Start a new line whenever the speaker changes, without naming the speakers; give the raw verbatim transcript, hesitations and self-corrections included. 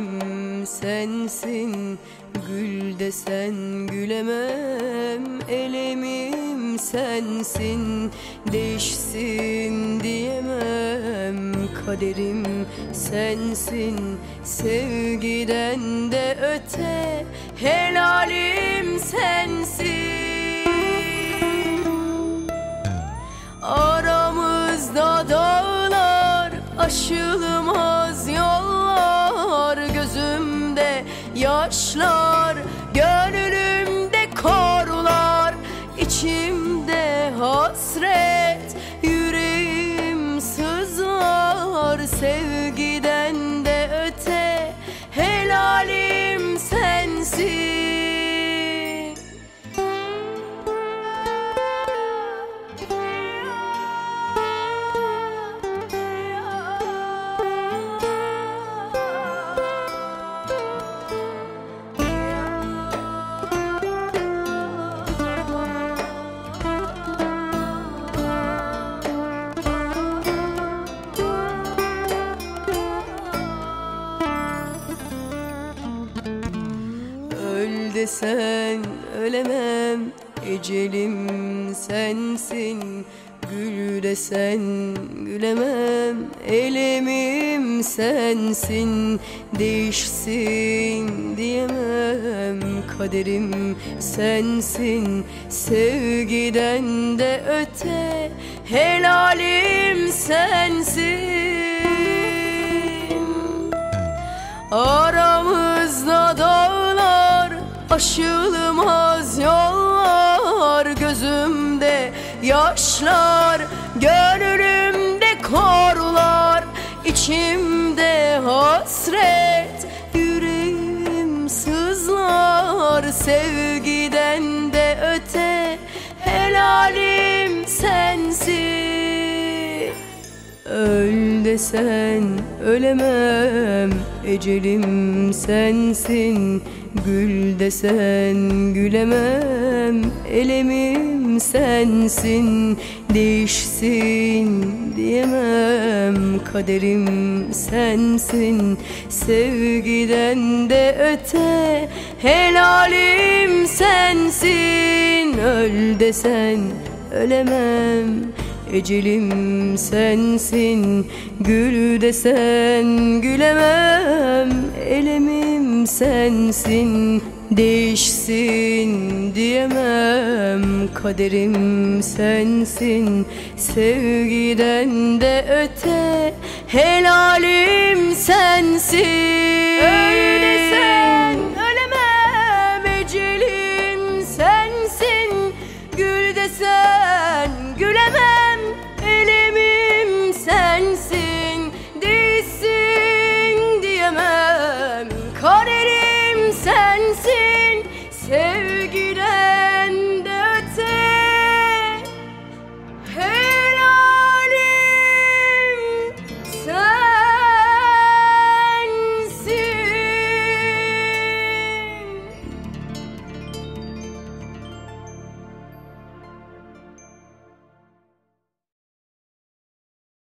Helalim sensin, gül desen gülemem. Elemim sensin, değişsin diyemem. Kaderim sensin, sevgiden de öte. Helalim sensin. Aramızda dağlar, aşılmaz yollar. Gözümde yaşlar, gönlümde korlar. İçimde hasret, yüreğim sızlar. Sevgiden de öte, helalim sensin. Öl desen ölemem, ecelim sensin. Gül desen gülemem, elemim sensin. Değişsin diyemem, kaderim sensin. Sevgiden de öte, helalim sensin. Aramızda dağlar, aşılmaz yollar. Gözümde yaşlar, gönlümde korlar. İçimde hasret, yüreğim sızlar. Sevgiden de öte, helalim sensin. Öl desen ölemem, ecelim sensin. Gül desen gülemem, elemim sensin. Değişsin diyemem, kaderim sensin. Sevgiden de öte, helalim sensin. Öl desen ölemem, ecelim sensin. Gül desen gülemem, elemim sensin. Değişsin diyemem, kaderim sensin. Sevgiden de öte, helalim sensin.